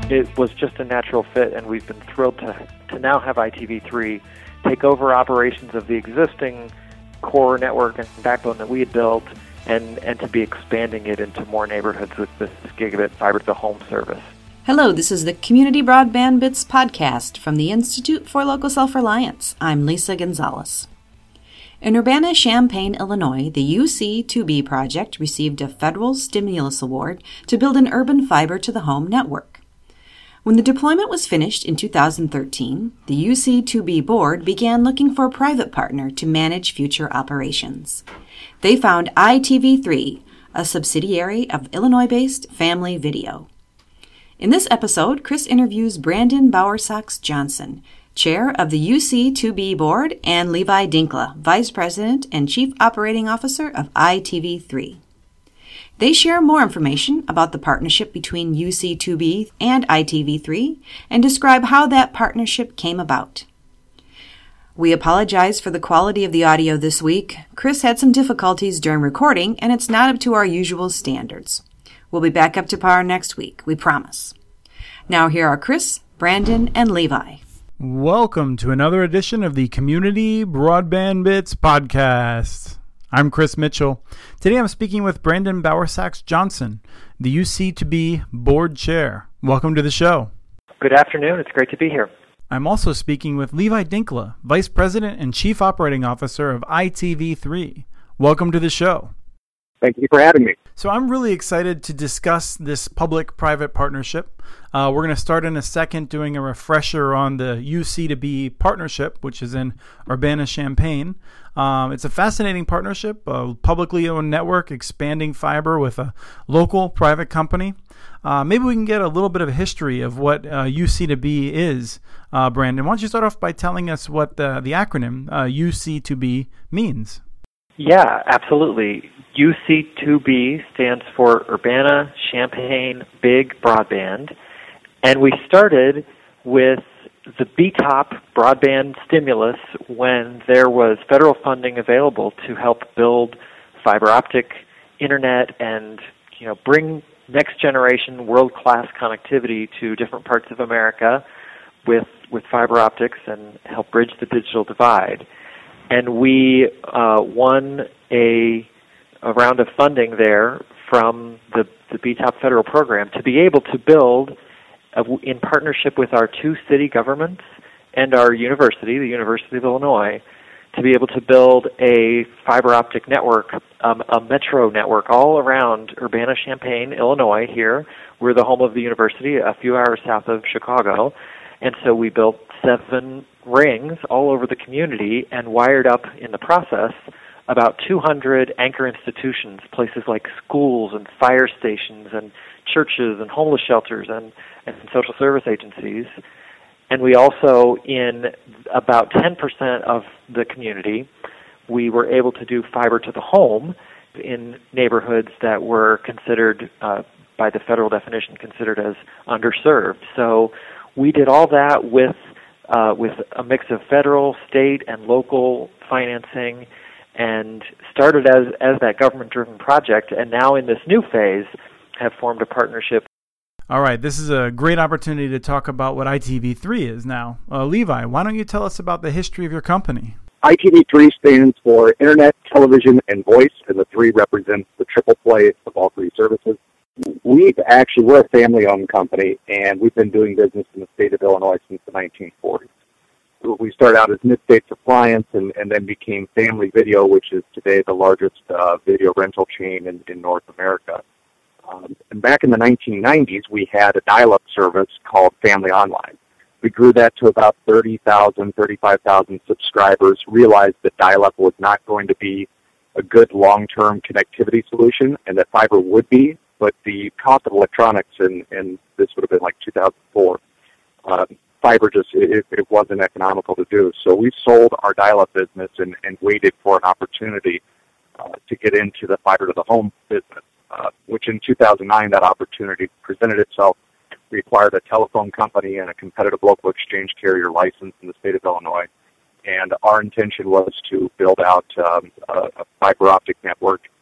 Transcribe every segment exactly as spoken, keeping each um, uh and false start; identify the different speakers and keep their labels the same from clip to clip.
Speaker 1: it was just a natural fit, and we've been thrilled to, to now have I T V three take over operations of the existing core network and backbone that we had built, and, and to be expanding it into more neighborhoods with this gigabit fiber to the home service.
Speaker 2: Hello, this is the Community Broadband Bits podcast from the Institute for Local Self-Reliance. I'm Lisa Gonzalez. In Urbana-Champaign, Illinois, the U C two B project received a federal stimulus award to build an urban fiber to the home network. When the deployment was finished in two thousand thirteen, the U C two B board began looking for a private partner to manage future operations. They found I T V three, a subsidiary of Illinois-based Family Video. In this episode, Chris interviews Brandon Bowersox Johnson, chair of the U C two B board, and Levi Dinkla, vice president and chief operating officer of I T V three. They share more information about the partnership between U C two B and I T V three and describe how that partnership came about. We apologize for the quality of the audio this week. Chris had some difficulties during recording, and it's not up to our usual standards. We'll be back up to par next week, we promise. Now here are Chris, Brandon, and Levi.
Speaker 3: Welcome to another edition of the Community Broadband Bits podcast. I'm Chris Mitchell. Today I'm speaking with Brandon Bowersox Johnson, the U C two B board chair. Welcome to the show.
Speaker 1: Good afternoon. It's great to be here.
Speaker 3: I'm also speaking with Levi Dinkla, vice president and chief operating officer of I T V three. Welcome to the show.
Speaker 4: Thank you for having me.
Speaker 3: So I'm really excited to discuss this public-private partnership. Uh, we're going to start in a second doing a refresher on the U C two B partnership, which is in Urbana-Champaign. Um, it's a fascinating partnership, a publicly owned network expanding fiber with a local private company. Uh, maybe we can get a little bit of a history of what uh, U C two B is. Uh, Brandon, why don't you start off by telling us what the, the acronym uh, U C two B means?
Speaker 1: Yeah, absolutely. U C two B stands for Urbana-Champaign Big Broadband, and we started with the B T O P broadband stimulus when there was federal funding available to help build fiber optic internet and, you know, bring next generation world-class connectivity to different parts of America with with fiber optics and help bridge the digital divide. And we uh, won a, a round of funding there from the, the B T O P federal program to be able to build, uh, in partnership with our two city governments and our university, the University of Illinois, to be able to build a fiber optic network, um, a metro network all around Urbana-Champaign, Illinois here. We're the home of the university, a few hours south of Chicago. And so we built seven rings all over the community and wired up in the process about two hundred anchor institutions, places like schools and fire stations and churches and homeless shelters and, and social service agencies. And we also, in about ten percent of the community, we were able to do fiber to the home in neighborhoods that were considered, uh, by the federal definition, considered as underserved. So we did all that with uh, with a mix of federal, state, and local financing, and started as, as that government-driven project, and now in this new phase have formed a partnership.
Speaker 3: All right, this is a great opportunity to talk about what I T V three is now. Uh, Levi, why don't you tell us about the history of your company?
Speaker 4: I T V three stands for Internet, Television, and Voice, and the three represents the triple play of all three services. We've actually, we're a family-owned company, and we've been doing business in the state of Illinois since the nineteen forties. We started out as Mid-States Appliance and, and then became Family Video, which is today the largest uh, video rental chain in, in North America. Um, and back in the nineteen nineties, we had a dial-up service called Family Online. We grew that to about thirty thousand, thirty-five thousand subscribers, realized that dial-up was not going to be a good long-term connectivity solution, and that fiber would be, but the cost of electronics, and, and this would have been like two thousand four, uh, fiber just, it, it wasn't economical to do. So we sold our dial-up business and, and waited for an opportunity uh, to get into the fiber to the home business, uh, which in two thousand nine, that opportunity presented itself. We acquired a telephone company and a competitive local exchange carrier license in the state of Illinois. And our intention was to build out um, a, a fiber optic network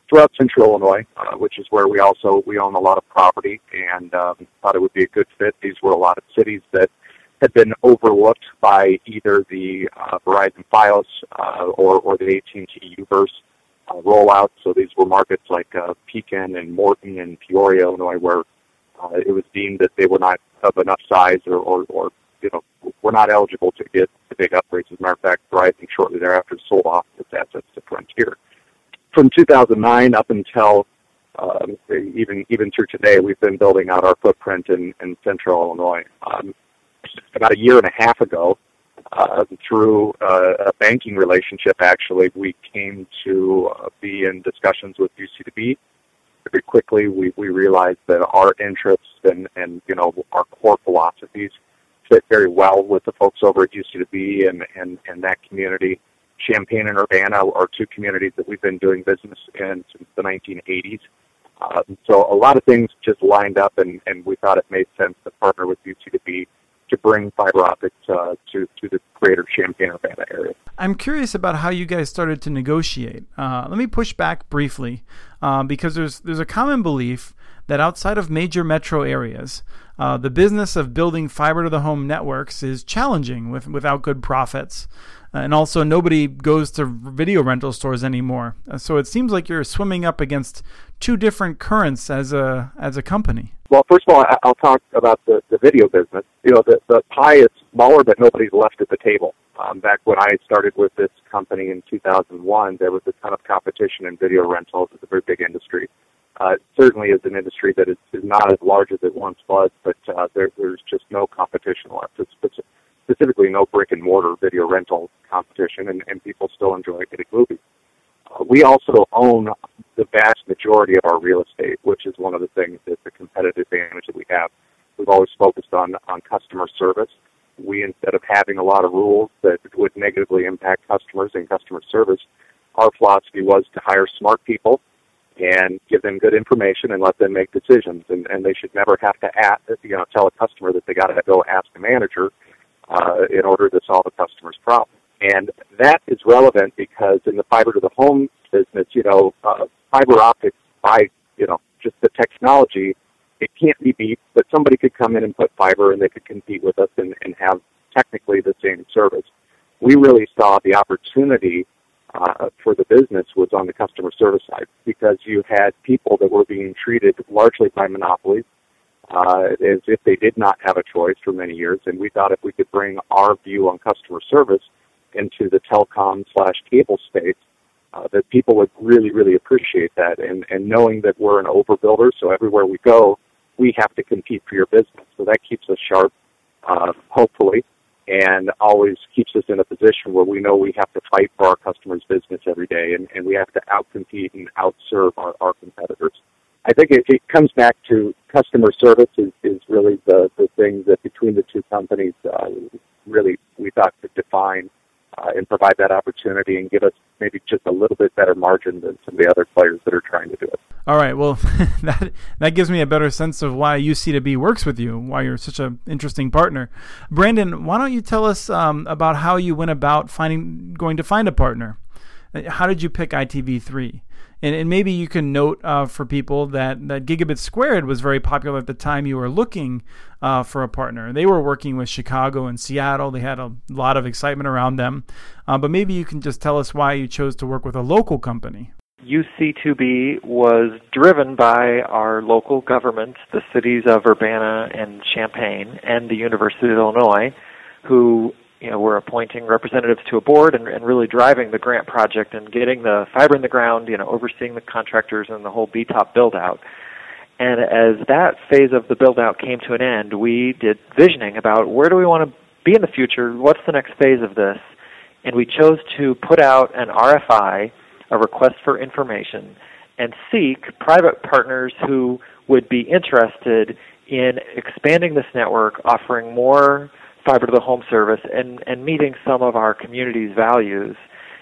Speaker 4: throughout Central Illinois, uh, which is where we also we own a lot of property, and um, thought it would be a good fit. These were a lot of cities that had been overlooked by either the uh, Verizon Fios uh, or, or the A T and T U-verse uh, rollout. So these were markets like uh, Pekin and Morton and Peoria, Illinois, where uh, it was deemed that they were not of enough size or, or, or you know, were not eligible to get the big upgrades. As a matter of fact, Verizon shortly thereafter sold off its assets to Frontier. From two thousand nine up until um, even even through today, we've been building out our footprint in, in Central Illinois. Um, about a year and a half ago, uh, through uh, a banking relationship, actually, we came to uh, be in discussions with U C two B. Very quickly, we, we realized that our interests and, and you know our core philosophies fit very well with the folks over at U C two B and, and, and that community. Champaign and Urbana are two communities that we've been doing business in since the nineteen eighties. Uh, so a lot of things just lined up, and, and we thought it made sense to partner with U C two B to bring fiber optics uh, to, to the greater Champaign-Urbana area.
Speaker 3: I'm curious about how you guys started to negotiate. Uh, let me push back briefly, uh, because there's there's a common belief that outside of major metro areas, uh, the business of building fiber-to-the-home networks is challenging with, without good profits. Uh, and also, nobody goes to video rental stores anymore. Uh, so it seems like you're swimming up against two different currents as a as a company.
Speaker 4: Well, first of all, I'll talk about the, the video business. You know, the, the pie is smaller, but nobody's left at the table. Um, back when I started with this company in two thousand one, there was a ton of competition in video rentals. It's a very big industry. Uh, it certainly is an industry that is, is not as large as it once was, but uh, there, there's just no competition left. It's, it's specifically no brick-and-mortar video rental competition, and, and people still enjoy getting movies. Uh, we also own the vast majority of our real estate, which is one of the things that's a competitive advantage that we have. We've always focused on, on customer service. We, instead of having a lot of rules that would negatively impact customers and customer service, our philosophy was to hire smart people and give them good information and let them make decisions. And, and they should never have to ask, you know, tell a customer that they got to go ask a manager uh, in order to solve a customer's problem. And that is relevant because in the fiber to the home business, you know, uh, fiber optics by, you know, just the technology, it can't be beat, but somebody could come in and put fiber and they could compete with us and, and have technically the same service. We really saw the opportunity uh, for the business was on the customer service side, because you had people that were being treated largely by monopolies uh, as if they did not have a choice for many years. And we thought if we could bring our view on customer service into the telecom slash cable space, uh, that people would really, really appreciate that. And, and knowing that we're an overbuilder, so everywhere we go, we have to compete for your business. So that keeps us sharp, uh, hopefully, and always keeps us in a position where we know we have to fight for our customers' business every day, and, and we have to outcompete and outserve our, our competitors. I think it, it comes back to customer service is, is really the, the thing that between the two companies uh, really we thought could define uh, and provide that opportunity and give us maybe just a little bit better margin than some of the other players that are trying to do it.
Speaker 3: All right. Well, that that gives me a better sense of why U C two B works with you, why you're such an interesting partner. Brandon, why don't you tell us um, about how you went about finding going to find a partner? How did you pick I T V three? And, and maybe you can note uh, for people that, that Gigabit Squared was very popular at the time you were looking uh, for a partner. They were working with Chicago and Seattle. They had a lot of excitement around them. Uh, but maybe you can just tell us why you chose to work with a local company.
Speaker 1: U C two B was driven by our local governments, the cities of Urbana and Champaign, and the University of Illinois, who you know were appointing representatives to a board and, and really driving the grant project and getting the fiber in the ground, you know, overseeing the contractors and the whole B TOP build-out. And as that phase of the build-out came to an end, we did visioning about where do we want to be in the future, what's the next phase of this, and we chose to put out an R F I, a request for information, and seek private partners who would be interested in expanding this network, offering more fiber to the home service, and, and meeting some of our community's values.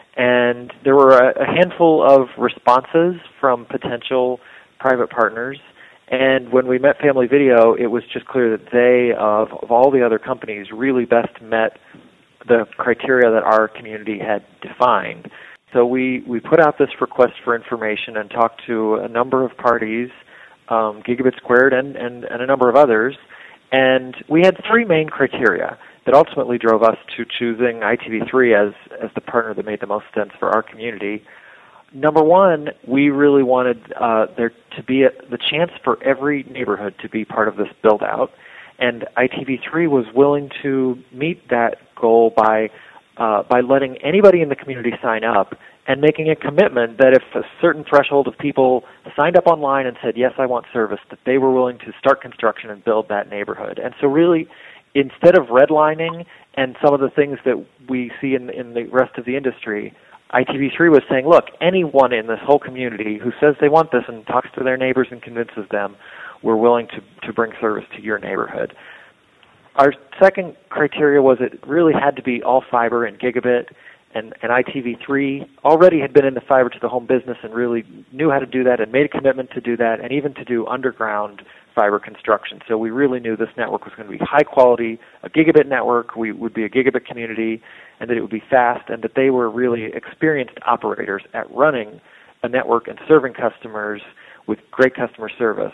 Speaker 1: And there were a, a handful of responses from potential private partners. And when we met Family Video, it was just clear that they, of, of all the other companies, really best met the criteria that our community had defined. So we, we put out this request for information and talked to a number of parties, um, Gigabit Squared and, and, and a number of others, and we had three main criteria that ultimately drove us to choosing I T V three as, as the partner that made the most sense for our community. Number one, we really wanted uh, there to be a, the chance for every neighborhood to be part of this build-out, and I T V three was willing to meet that goal by uh, by letting anybody in the community sign up and making a commitment that if a certain threshold of people signed up online and said, yes, I want service, that they were willing to start construction and build that neighborhood. And so really, instead of redlining and some of the things that we see in, in the rest of the industry, I T V three was saying, look, anyone in this whole community who says they want this and talks to their neighbors and convinces them, we're willing to, to bring service to your neighborhood. Our second criteria was it really had to be all fiber and gigabit, and, and I T V three already had been in the fiber to the home business and really knew how to do that and made a commitment to do that and even to do underground fiber construction. So we really knew this network was going to be high quality, a gigabit network, we would be a gigabit community, and that it would be fast, and that they were really experienced operators at running a network and serving customers with great customer service.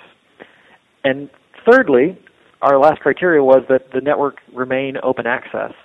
Speaker 1: And thirdly, our last criteria was that the network remain open access.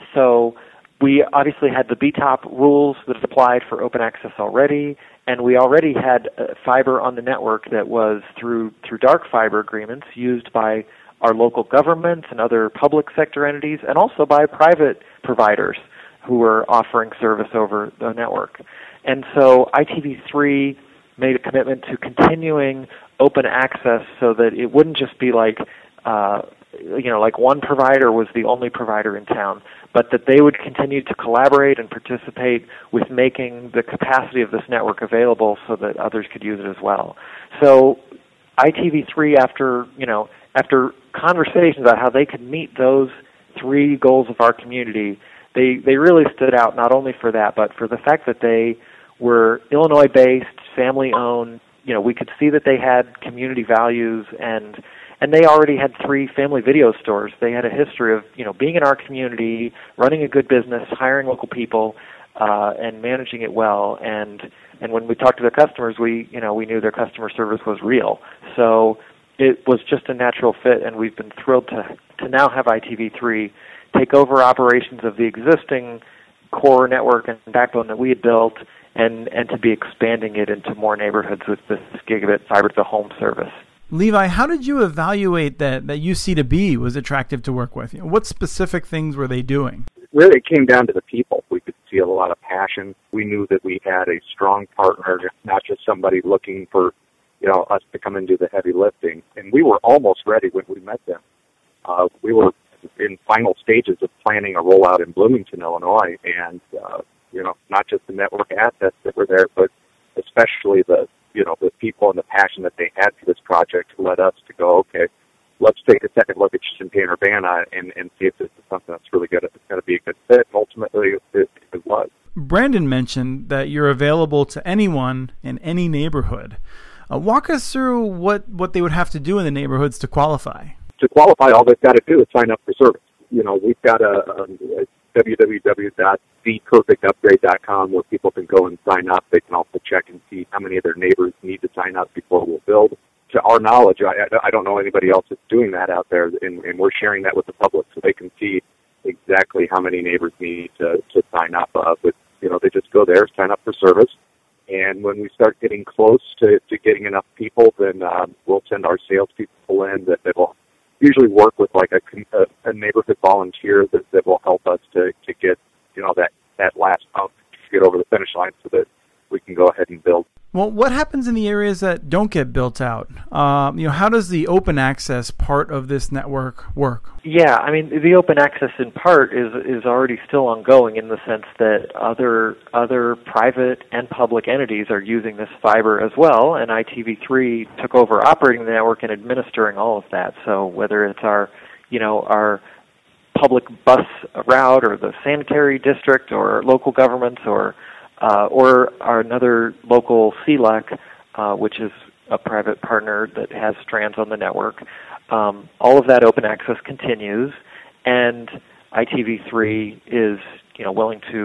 Speaker 1: So we obviously had the B TOP rules that applied for open access already, and we already had uh, fiber on the network that was through through dark fiber agreements used by our local governments and other public sector entities, and also by private providers who were offering service over the network. And so I T V three made a commitment to continuing open access so that it wouldn't just be like, uh, you know, like one provider was the only provider in town, but that they would continue to collaborate and participate with making the capacity of this network available so that others could use it as well. So I T V three, after, you know, after conversations about how they could meet those three goals of our community, they, they really stood out not only for that, but for the fact that they were Illinois-based, family-owned. You know, we could see that they had community values, and and they already had three family video stores. They had a history of, you know, being in our community, running a good business, hiring local people, uh, and managing it well. And and when we talked to their customers, we, you know, we knew their customer service was real. So it was just a natural fit, and we've been thrilled to to now have I T V three take over operations of the existing core network and backbone that we had built, and, and to be expanding it into more neighborhoods with this gigabit fiber to the home service.
Speaker 3: Levi, how did you evaluate that, that U C two B was attractive to work with? You know, what specific things were they doing?
Speaker 4: Really, it came down to the people. We could see a lot of passion. We knew that we had a strong partner, not just somebody looking for, you know, us to come and do the heavy lifting. And we were almost ready when we met them. Uh, we were in final stages of planning a rollout in Bloomington, Illinois, and uh, you know, not just the network assets that were there, but especially the, you know, the people and the passion that they had for this project led us to go, okay, let's take a second look at Champaign-Urbana and, and see if this is something that's really good. It's going to be a good fit, and ultimately it, it was.
Speaker 3: Brandon mentioned that you're available to anyone in any neighborhood. Uh, walk us through what, what they would have to do in the neighborhoods to qualify.
Speaker 4: To qualify, all they've got to do is sign up for service. You know, we've got a, a, a w w w dot the perfect upgrade dot com where people can go and sign up. They can also check and see how many of their neighbors need to sign up before we'll build. To our knowledge, I, I don't know anybody else that's doing that out there, and, and we're sharing that with the public so they can see exactly how many neighbors need to, to sign up. Uh, but, you know, they just go there, sign up for service, and when we start getting close to, to getting enough people, then um, we'll send our salespeople in that, that will usually work with like a, a, a neighborhood volunteer that, that will help us to, to get, you know, that, that last pump to get over the finish line so that we can go ahead and build.
Speaker 3: Well, what happens in the areas that don't get built out? Um, you know, how does the open access part of this network work?
Speaker 1: Yeah, I mean, the open access in part is is already still ongoing in the sense that other other private and public entities are using this fiber as well, and I T V three took over operating the network and administering all of that. So whether it's our, you know, our public bus route or the sanitary district or local governments or Uh, or our another local C L E C, uh, which is a private partner that has strands on the network. Um, all of that open access continues, and I T V three is, you know, willing to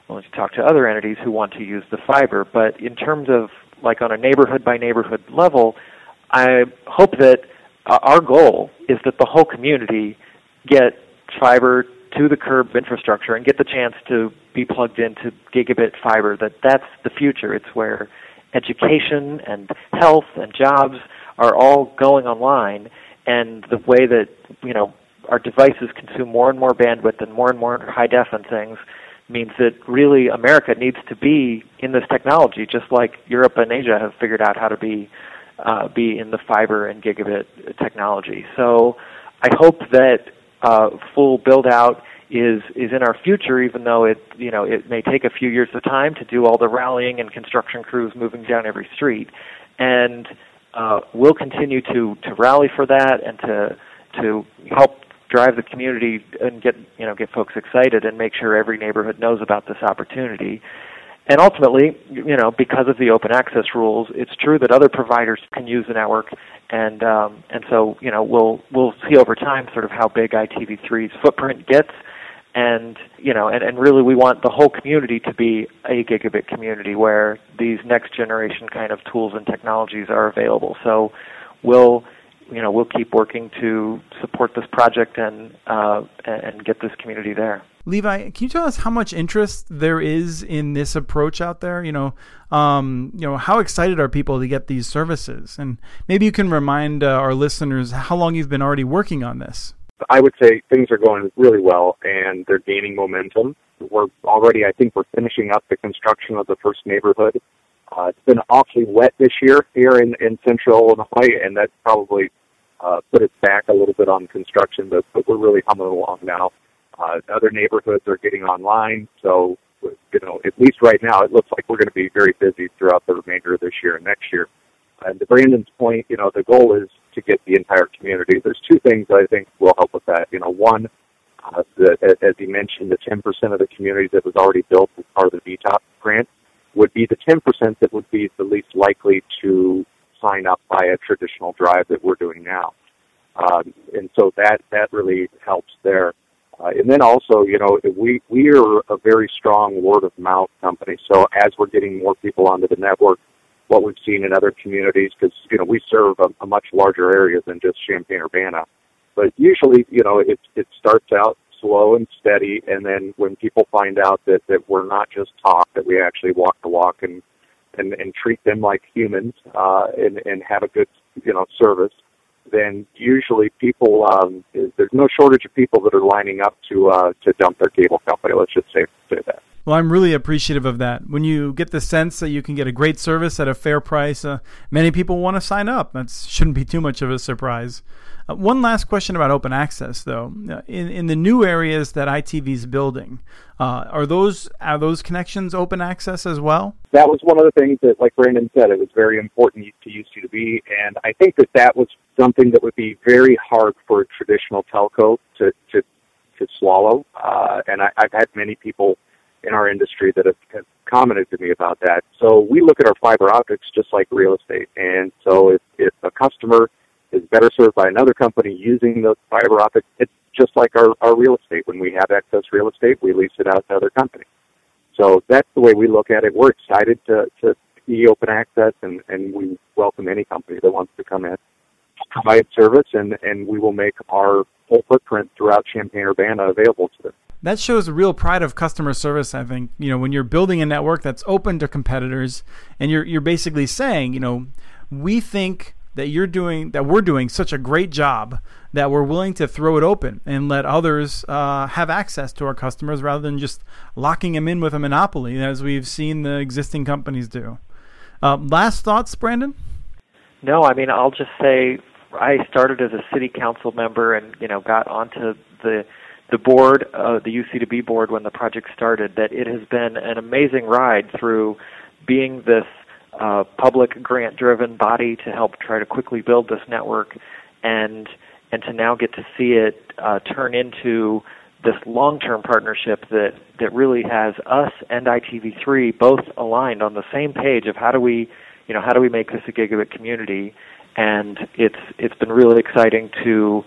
Speaker 1: We'll need to talk to other entities who want to use the fiber. But in terms of like on a neighborhood by neighborhood level, I hope that uh, our goal is that the whole community get fiber to the curb infrastructure and get the chance to be plugged into gigabit fiber, that that's the future. It's where education and health and jobs are all going online, and the way that, you know, our devices consume more and more bandwidth and more and more high def and things means that really America needs to be in this technology, just like Europe and Asia have figured out how to be uh, be in the fiber and gigabit technology. So I hope that uh, full build out is is in our future, even though it you know it may take a few years of time to do all the rallying and construction crews moving down every street, and uh, we'll continue to, to rally for that and to to help drive the community and get you know get folks excited and make sure every neighborhood knows about this opportunity. And ultimately, you know, because of the open access rules, it's true that other providers can use the network, and um, and so you know we'll we'll see over time sort of how big I T V three's footprint gets, and you know and, and really we want the whole community to be a gigabit community where these next generation kind of tools and technologies are available. So we'll you know we'll keep working to support this project and uh, and get this community there.
Speaker 3: Levi, can you tell us how much interest there is in this approach out there? You know, um, you know, how excited are people to get these services? And maybe you can remind uh, our listeners how long you've been already working on this.
Speaker 4: I would say things are going really well, and they're gaining momentum. We're already, I think we're finishing up the construction of the first neighborhood. Uh, it's been awfully wet this year here in, in central Illinois, and that's probably uh, put us back a little bit on construction, but, but we're really humming along now. Uh, other neighborhoods are getting online, so you know, at least right now, it looks like we're going to be very busy throughout the remainder of this year and next year. And to Brandon's point, you know, the goal is to get the entire community. There's two things that I think will help with that. You know, one, uh, the, as he mentioned, the ten percent of the community that was already built as part of the V TOP grant would be the ten percent that would be the least likely to sign up by a traditional drive that we're doing now. Um, and so that, that really helps there. Uh, and then also, you know, we, we are a very strong word-of-mouth company. So as we're getting more people onto the network, what we've seen in other communities, because, you know, we serve a, a much larger area than just Champaign-Urbana. But usually, you know, it, it starts out slow and steady, and then when people find out that, that we're not just talk, that we actually walk the walk and, and, and treat them like humans uh, and, and have a good, you know, service, then usually people, um, there's no shortage of people that are lining up to uh, to dump their cable company. Let's just say, say that.
Speaker 3: Well, I'm really appreciative of that. When you get the sense that you can get a great service at a fair price, uh, many people want to sign up. That shouldn't be too much of a surprise. Uh, one last question about open access, though. Uh, in in the new areas that I T V is building, uh, are those are those connections open access as well?
Speaker 4: That was one of the things that, like Brandon said, it was very important to U C two B, and I think that that was something that would be very hard for a traditional telco to to, to swallow. Uh, and I, I've had many people in our industry that have, have commented to me about that. So we look at our fiber optics just like real estate. And so if, if a customer is better served by another company using the fiber optic, it's just like our, our real estate. When we have excess real estate, we lease it out to other companies. So that's the way we look at it. We're excited to, to be open access, and, and we welcome any company that wants to come in, provide service, and, and we will make our whole footprint throughout Champaign-Urbana available to them.
Speaker 3: That shows a real pride of customer service, I think. You know, when you're building a network that's open to competitors, and you're you're basically saying, you know, we think that you're doing that we're doing such a great job that we're willing to throw it open and let others uh, have access to our customers rather than just locking them in with a monopoly, as we've seen the existing companies do. Uh, last thoughts, Brandon?
Speaker 1: No, I mean, I'll just say I started as a city council member and, you know, got onto the the board, uh, the U C two B board when the project started, that it has been an amazing ride through being this uh, public grant-driven body to help try to quickly build this network, and and to now get to see it uh, turn into this long-term partnership that, that really has us and I T V three both aligned on the same page of how do we, you know, how do we make this a gigabit community. And it's it's been really exciting to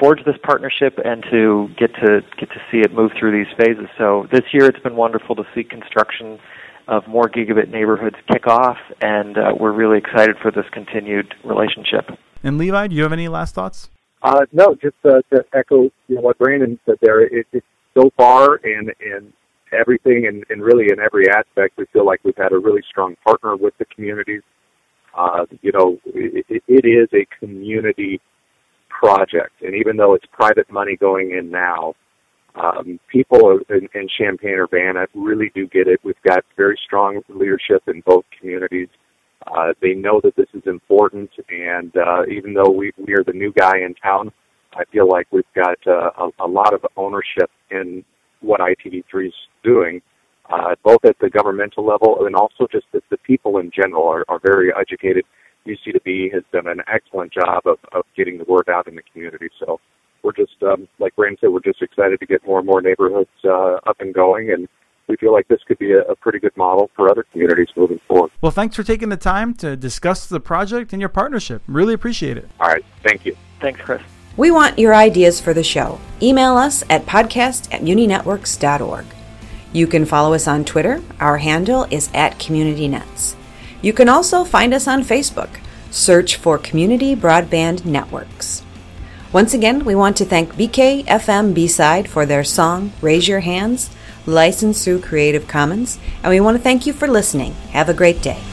Speaker 1: forge this partnership and to get to get to see it move through these phases. So this year it's been wonderful to see construction of more gigabit neighborhoods kick off, and uh, we're really excited for this continued relationship.
Speaker 3: And Levi, do you have any last thoughts?
Speaker 4: Uh, no, just uh, to echo you know, what Brandon said there. It, it's so far in, in everything and, and really in every aspect, we feel like we've had a really strong partner with the communities. Uh, you know, it, it is a community project, and even though it's private money going in now, um, people in, in Champaign-Urbana really do get it. We've got very strong leadership in both communities. Uh, they know that this is important, and uh, even though we, we are the new guy in town, I feel like we've got uh, a, a lot of ownership in what I T V three is doing, uh, both at the governmental level and also just that the people in general are, are very educated. U C two B has done an excellent job of, of getting the word out in the community. So we're just, um, like Brandon said, we're just excited to get more and more neighborhoods uh, up and going, and we feel like this could be a, a pretty good model for other communities moving forward.
Speaker 3: Well, thanks for taking the time to discuss the project and your partnership. Really appreciate it.
Speaker 4: All right. Thank you.
Speaker 1: Thanks, Chris.
Speaker 2: We want your ideas for the show. Email us at podcast at muninetworks dot org. You can follow us on Twitter. Our handle is at CommunityNets. You can also find us on Facebook. Search for Community Broadband Networks. Once again, we want to thank B K F M B-Side for their song, Raise Your Hands, licensed through Creative Commons, and we want to thank you for listening. Have a great day.